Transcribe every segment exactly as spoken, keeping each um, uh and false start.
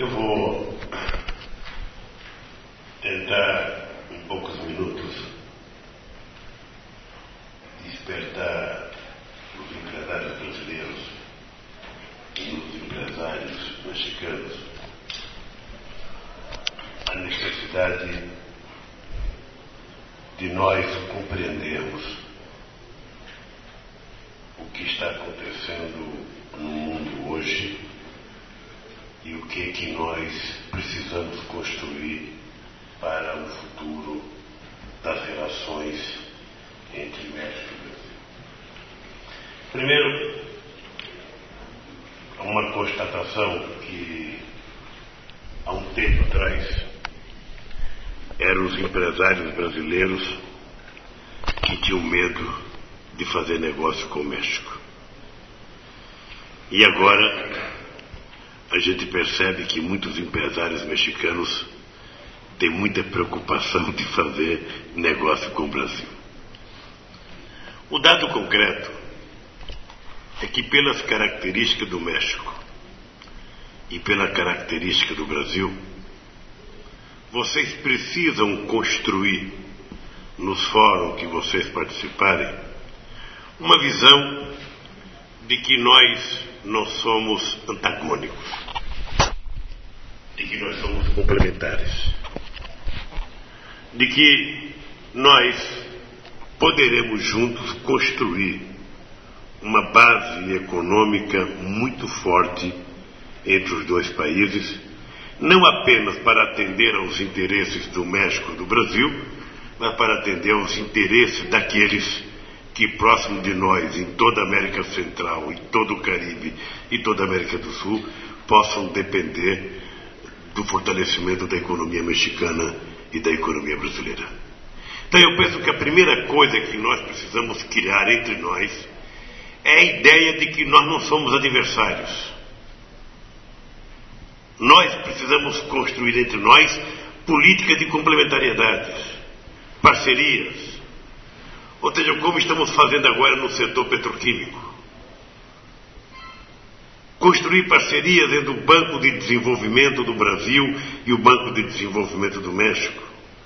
Eu vou tentar, em poucos minutos, despertar os empresários brasileiros e os empresários mexicanos a necessidade de nós compreendermos o que está acontecendo no mundo hoje e o que é que nós precisamos construir para o futuro das relações entre México e Brasil. Primeiro, uma constatação que há um tempo atrás eram os empresários brasileiros que tinham medo de fazer negócio com o México. E agora a gente percebe que muitos empresários mexicanos têm muita preocupação de fazer negócio com o Brasil. O dado concreto é que, pelas características do México e pela característica do Brasil, vocês precisam construir, nos fóruns que vocês participarem, uma visão de que nós não somos antagônicos, de que nós somos complementares, de que nós poderemos juntos construir uma base econômica muito forte entre os dois países, não apenas para atender aos interesses do México e do Brasil, mas para atender aos interesses daqueles que próximo de nós, em toda a América Central, em todo o Caribe e toda a América do Sul, possam depender do fortalecimento da economia mexicana e da economia brasileira. Então eu penso que a primeira coisa que nós precisamos criar entre nós é a ideia de que nós não somos adversários. Nós precisamos construir entre nós políticas de complementariedades, parcerias. Ou seja, como estamos fazendo agora no setor petroquímico. Construir parcerias entre o Banco de Desenvolvimento do Brasil e o Banco de Desenvolvimento do México.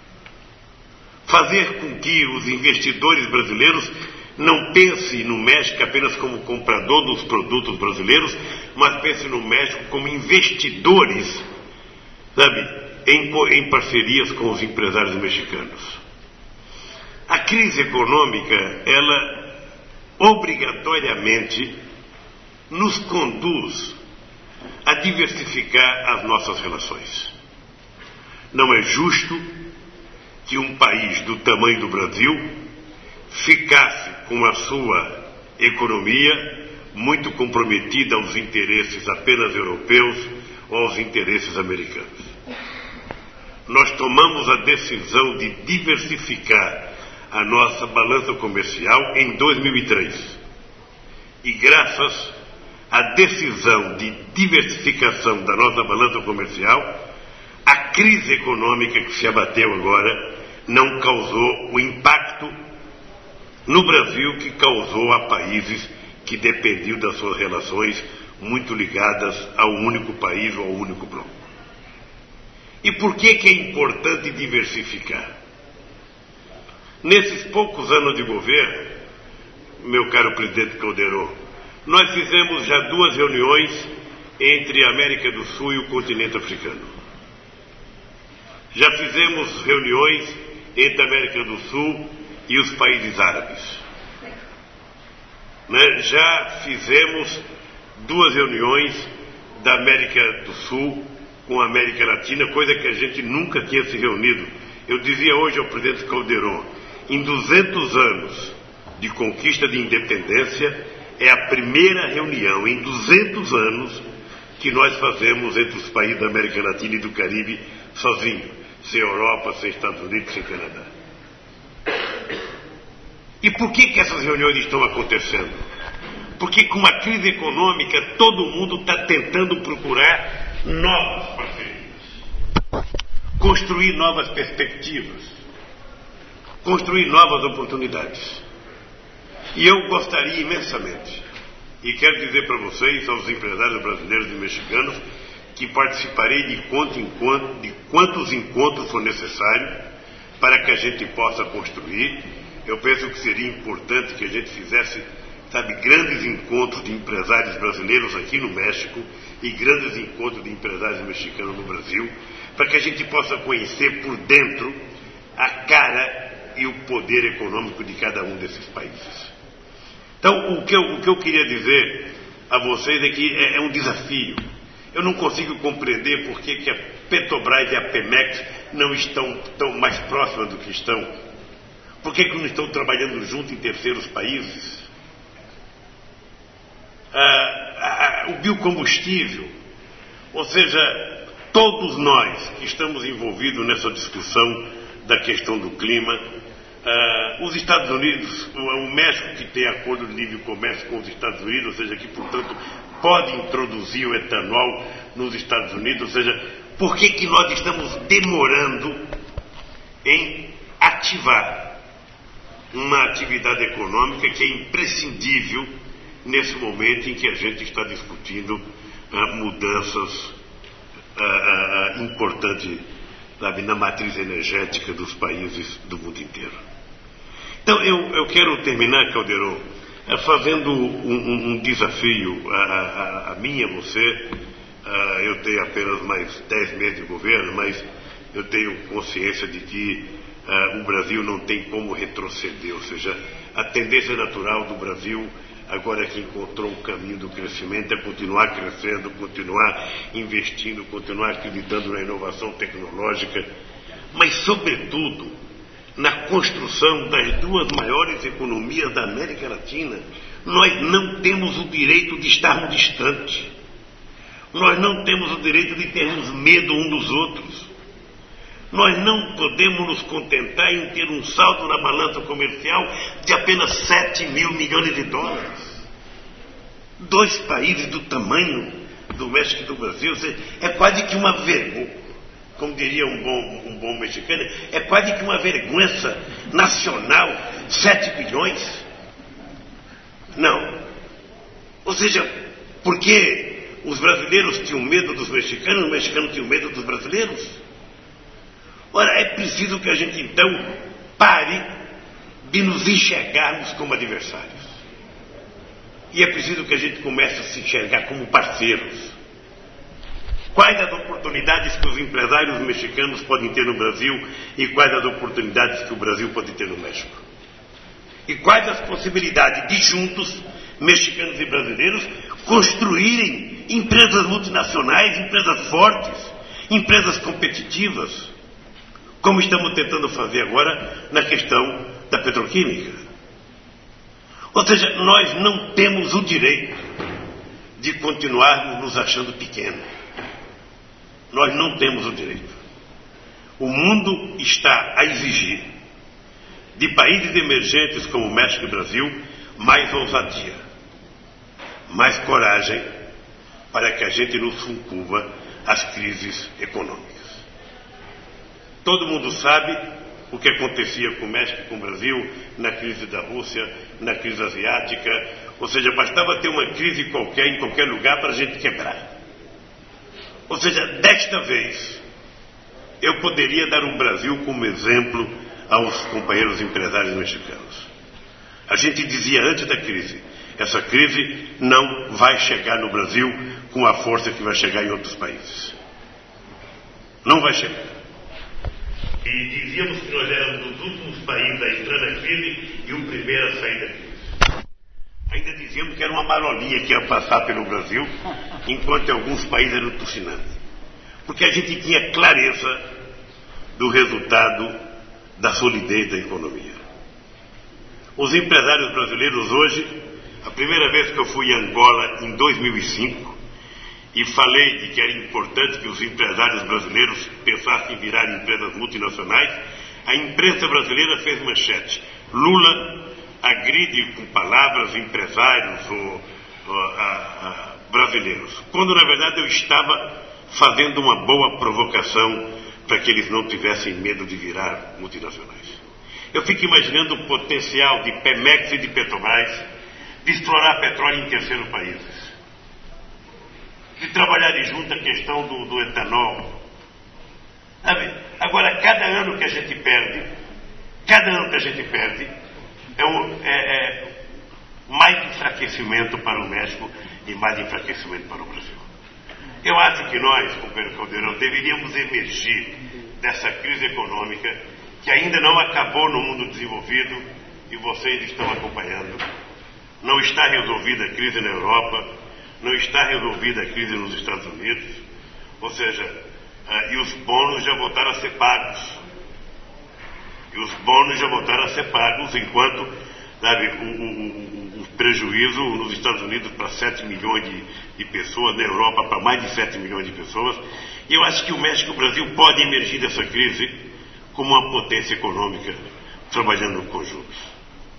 Fazer com que os investidores brasileiros não pensem no México apenas como comprador dos produtos brasileiros, mas pensem no México como investidores, sabe, em, em parcerias com os empresários mexicanos. A crise econômica, ela obrigatoriamente nos conduz a diversificar as nossas relações. Não é justo que um país do tamanho do Brasil ficasse com a sua economia muito comprometida aos interesses apenas europeus ou aos interesses americanos. Nós tomamos a decisão de diversificar a nossa balança comercial em dois mil e três. E graças à decisão de diversificação da nossa balança comercial, a crise econômica que se abateu agora não causou o impacto no Brasil que causou a países que dependiam das suas relações muito ligadas ao único país ou ao único bloco. E por que que é importante diversificar? Nesses poucos anos de governo, meu caro presidente Calderón, nós fizemos já duas reuniões entre a América do Sul e o continente africano. Já fizemos reuniões entre a América do Sul e os países árabes. Né? Já fizemos duas reuniões da América do Sul com a América Latina, coisa que a gente nunca tinha se reunido. Eu dizia hoje ao presidente Calderón, em duzentos anos de conquista de independência, é a primeira reunião em duzentos anos que nós fazemos entre os países da América Latina e do Caribe sozinhos, sem Europa, sem Estados Unidos, sem Canadá. E por que que essas reuniões estão acontecendo? Porque com a crise econômica todo mundo está tentando procurar novas parcerias, construir novas perspectivas, construir novas oportunidades. E eu gostaria imensamente, e quero dizer para vocês, aos empresários brasileiros e mexicanos, que participarei de, quanto em quanto, de quantos encontros for necessário para que a gente possa construir. Eu penso que seria importante que a gente fizesse, sabe, grandes encontros de empresários brasileiros aqui no México e grandes encontros de empresários mexicanos no Brasil, para que a gente possa conhecer por dentro a cara e o poder econômico de cada um desses países. Então, o que eu, o que eu queria dizer a vocês é que é, é um desafio. Eu não consigo compreender por que, que a Petrobras e a Pemex não estão tão mais próximas do que estão. Por que, que não estão trabalhando junto em terceiros países? Ah, ah, o biocombustível, ou seja, todos nós que estamos envolvidos nessa discussão da questão do clima, ah, os Estados Unidos, o México que tem acordo de livre comércio com os Estados Unidos, ou seja, que portanto pode introduzir o etanol nos Estados Unidos, ou seja, por que que nós estamos demorando em ativar uma atividade econômica que é imprescindível nesse momento em que a gente está discutindo ah, mudanças ah, ah, importantes, sabe, na matriz energética dos países do mundo inteiro. Então, eu, eu quero terminar, Caldeirão, ah, fazendo um, um, um desafio a, a, a mim e a você. Ah, eu tenho apenas mais dez meses de governo, mas eu tenho consciência de que ah, o Brasil não tem como retroceder, ou seja, a tendência natural do Brasil, agora que encontrou o caminho do crescimento, é continuar crescendo, continuar investindo, continuar acreditando na inovação tecnológica, mas, sobretudo, na construção das duas maiores economias da América Latina. Nós não temos o direito de estarmos distantes. Nós não temos o direito de termos medo um dos outros. Nós não podemos nos contentar em ter um saldo na balança comercial de apenas sete mil milhões de dólares. Dois países do tamanho do México e do Brasil, é quase que uma vergonha, como diria um bom, um bom mexicano, é quase que uma vergonha nacional, sete bilhões. Não. Ou seja, porque os brasileiros tinham medo dos mexicanos, os mexicanos tinham medo dos brasileiros? Ora, é preciso que a gente, então, pare de nos enxergarmos como adversários. E é preciso que a gente comece a se enxergar como parceiros. Quais as oportunidades que os empresários mexicanos podem ter no Brasil e quais as oportunidades que o Brasil pode ter no México? E quais as possibilidades de juntos, mexicanos e brasileiros, construírem empresas multinacionais, empresas fortes, empresas competitivas, como estamos tentando fazer agora na questão da petroquímica. Ou seja, nós não temos o direito de continuarmos nos achando pequenos. Nós não temos o direito. O mundo está a exigir de países emergentes como o México e o Brasil mais ousadia, mais coragem para que a gente não sucumba às crises econômicas. Todo mundo sabe o que acontecia com o México e com o Brasil na crise da Rússia, na crise asiática, ou seja, bastava ter uma crise qualquer em qualquer lugar para a gente quebrar. Ou seja, desta vez, eu poderia dar o Brasil como exemplo aos companheiros empresários mexicanos. A gente dizia antes da crise, essa crise não vai chegar no Brasil com a força que vai chegar em outros países. Não vai chegar. E dizíamos que nós éramos dos últimos países a entrar na crise e o primeiro a sair da crise. Ainda dizíamos que era uma marolinha que ia passar pelo Brasil, enquanto alguns países eram tucinantes. Porque a gente tinha clareza do resultado da solidez da economia. Os empresários brasileiros hoje, a primeira vez que eu fui em Angola em dois mil e cinco, e falei de que era importante que os empresários brasileiros pensassem em virar empresas multinacionais, a imprensa brasileira fez manchete: Lula agride com palavras empresários ou, ou a, a, brasileiros. Quando, na verdade, eu estava fazendo uma boa provocação para que eles não tivessem medo de virar multinacionais. Eu fico imaginando o potencial de Pemex e de Petrobras de explorar petróleo em terceiros países. de trabalharem junto a questão do, do etanol. Sabe? Agora, cada ano que a gente perde, cada ano que a gente perde, é, um, é, é mais enfraquecimento para o México e mais enfraquecimento para o Brasil. Eu acho que nós, companheiro Caldeirão, deveríamos emergir dessa crise econômica que ainda não acabou no mundo desenvolvido e vocês estão acompanhando. Não está resolvida a crise na Europa, não está resolvida a crise nos Estados Unidos, ou seja, uh, e os bônus já voltaram a ser pagos. E os bônus já voltaram a ser pagos, enquanto, sabe, o, o, o, o prejuízo nos Estados Unidos para sete milhões de, de pessoas, na Europa para mais de sete milhões de pessoas. E eu acho que o México e o Brasil podem emergir dessa crise como uma potência econômica trabalhando conjuntos.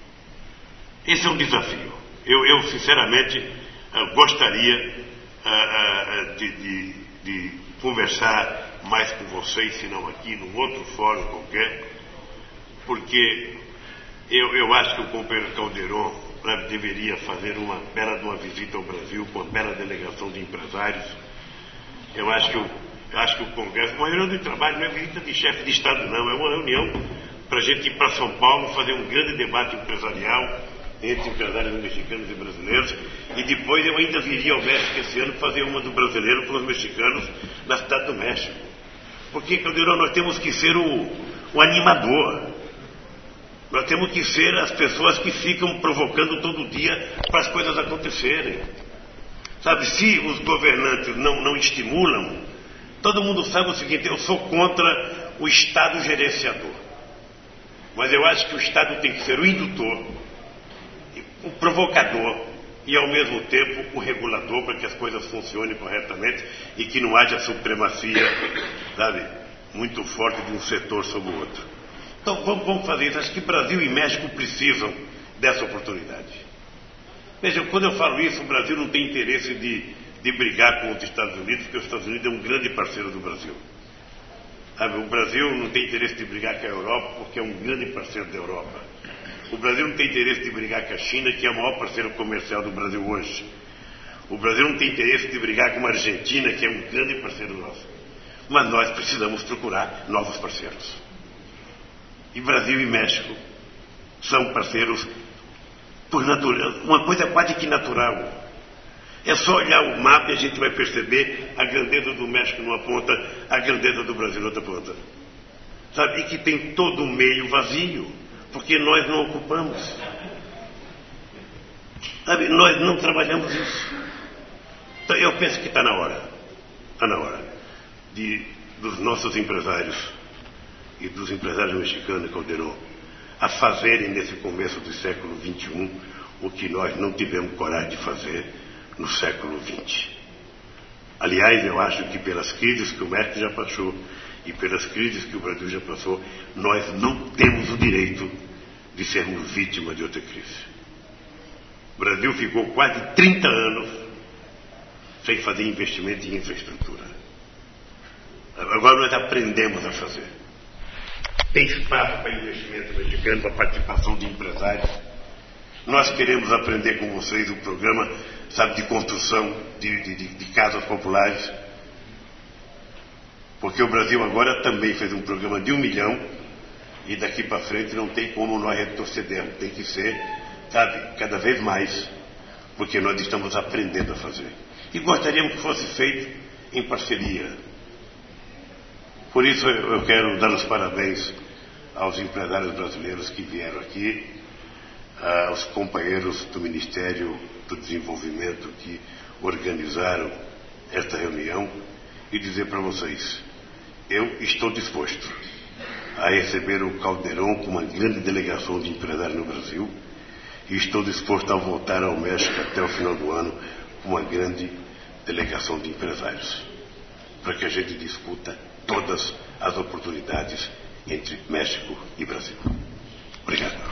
Esse é um desafio. Eu, eu sinceramente, uh, gostaria uh, uh, de, de, de conversar mais com vocês, se não aqui, num outro fórum qualquer, porque eu, eu acho que o companheiro Caldeirão né, deveria fazer uma bela de uma visita ao Brasil com uma bela delegação de empresários. Eu acho que o, eu acho que o Congresso, uma reunião de trabalho, não é visita de chefe de Estado, não, é uma reunião para a gente ir para São Paulo fazer um grande debate empresarial entre empresários mexicanos e brasileiros, e depois eu ainda viria ao México esse ano fazer uma do brasileiro com os mexicanos na cidade do México. Porque, Caldeirão, nós temos que ser o, o animador. Nós temos que ser as pessoas que ficam provocando todo dia para as coisas acontecerem. Sabe, se os governantes não, não estimulam, todo mundo sabe o seguinte: eu sou contra o Estado gerenciador. Mas eu acho que o Estado tem que ser o indutor, o provocador e, ao mesmo tempo, o regulador para que as coisas funcionem corretamente e que não haja supremacia, sabe, muito forte de um setor sobre o outro. Então, vamos, vamos fazer isso. Acho que Brasil e México precisam dessa oportunidade. Veja, quando eu falo isso, o Brasil não tem interesse de, de brigar com os Estados Unidos, porque os Estados Unidos é um grande parceiro do Brasil. Sabe, o Brasil não tem interesse de brigar com a Europa, porque é um grande parceiro da Europa. O Brasil não tem interesse de brigar com a China, que é o maior parceiro comercial do Brasil hoje. O Brasil não tem interesse de brigar com a Argentina, que é um grande parceiro nosso. Mas nós precisamos procurar novos parceiros. E Brasil e México são parceiros por natureza, uma coisa quase que natural. É só olhar o mapa e a gente vai perceber a grandeza do México numa ponta, a grandeza do Brasil na outra ponta. Sabe? E que tem todo um meio vazio, porque nós não ocupamos. Sabe? Nós não trabalhamos isso. Então, eu penso que está na hora, está na hora de, dos nossos empresários e dos empresários mexicanos, Caldeirão, a fazerem nesse começo do século vinte e um o que nós não tivemos coragem de fazer no século vinte. Aliás, eu acho que pelas crises que o México já passou e pelas crises que o Brasil já passou, nós não temos o direito de sermos vítimas de outra crise. O Brasil ficou quase trinta anos sem fazer investimento em infraestrutura. Agora nós aprendemos a fazer. Tem espaço para investimento mexicano, para participação de empresários. Nós queremos aprender com vocês o programa, sabe, de construção de, de, de, de casas populares. Porque o Brasil agora também fez um programa de um milhão e daqui para frente não tem como nós retrocedermos. Tem que ser, sabe, cada vez mais, porque nós estamos aprendendo a fazer. E gostaríamos que fosse feito em parceria. Por isso eu quero dar os parabéns aos empresários brasileiros que vieram aqui, aos companheiros do Ministério do Desenvolvimento que organizaram esta reunião, e dizer para vocês: eu estou disposto a receber o Caldeirão com uma grande delegação de empresários no Brasil, e estou disposto a voltar ao México até o final do ano com uma grande delegação de empresários, para que a gente discuta todas as oportunidades entre México e Brasil. Obrigado.